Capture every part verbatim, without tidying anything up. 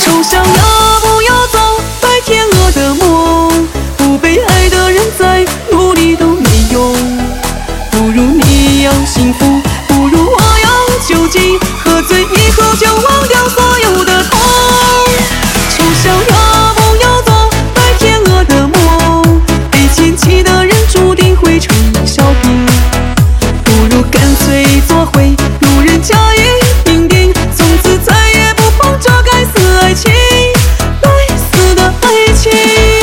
丑小鸭不要走白天鹅的梦，不被爱的人再努力都没用。不如你要幸福，不如我要酒精，喝醉以后就忘掉所有的痛。丑小鸭不要走白天鹅的梦，被嫌弃的人注定会成笑柄。不如干脆做回路人甲乙丙丁，从此再也不碰这该死爱情，该死的爱情。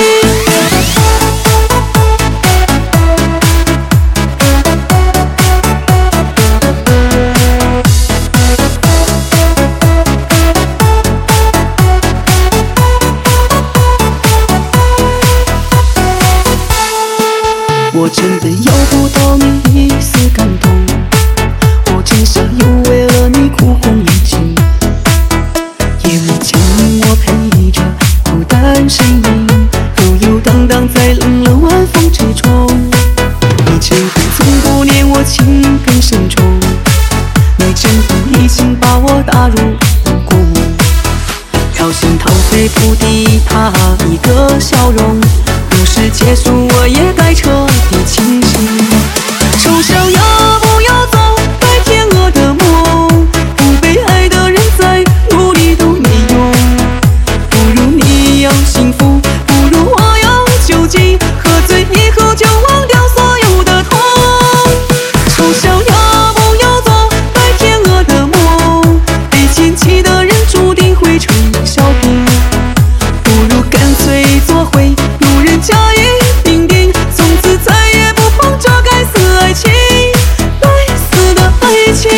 我真的要不到你一丝感动，我真想又为了你哭红眼睛。夜幕降临，我陪着孤单身影，悠悠荡荡在冷冷晚风之中。你真的从不念我情根深重，你真的一心把我打入骨，掏心掏肺不敌他一个笑容。故事结束，我也该彻底清醒。丑小鸭不要走白天鹅的梦，不被爱的人再努力都没用。不如你要幸福，不如我要酒精，喝醉以后就忘掉所有的痛。丑小鸭不要走白天鹅的梦，被嫌弃的人注定会成笑柄。不如干脆做回路人甲乙丙丁，从此再也不碰这该死爱情，该死的爱情。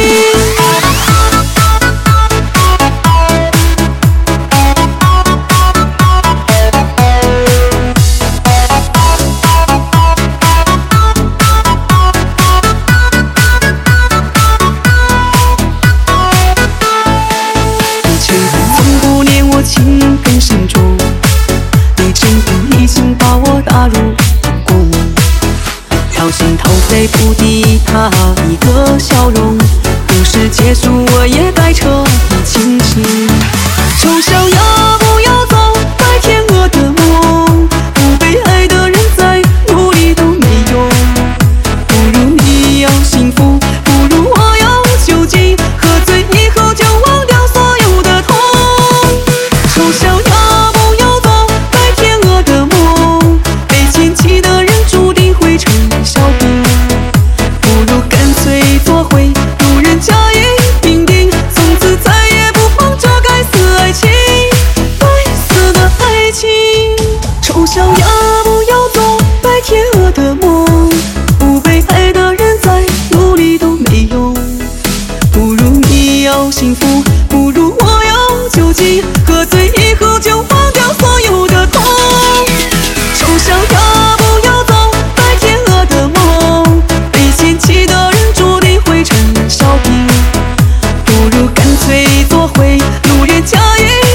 你真的从不念我情根深重，你真的一心把我打入骨，掏心掏肺不敌他一个笑容。故事结束，我也该彻底清醒。丑小鸭不要走白天鹅的梦，不被爱的人再努力都没用。不如你要幸福，不如我要酒精，喝醉以后就忘掉所有的痛。丑小鸭不要走白天鹅的梦，被嫌弃的人注定会成笑柄。不如干脆做回路人甲乙丙丁，从此再也不碰这该死爱情，该死的爱情。丑小鸭不要走白天鹅的梦，不被爱的人再努力都没用。不如你要幸福，不如我要酒精，喝醉以后就忘掉所有的痛。丑小鸭不要走白天鹅的梦，被嫌弃的人注定会成笑柄。不如干脆做回路人甲乙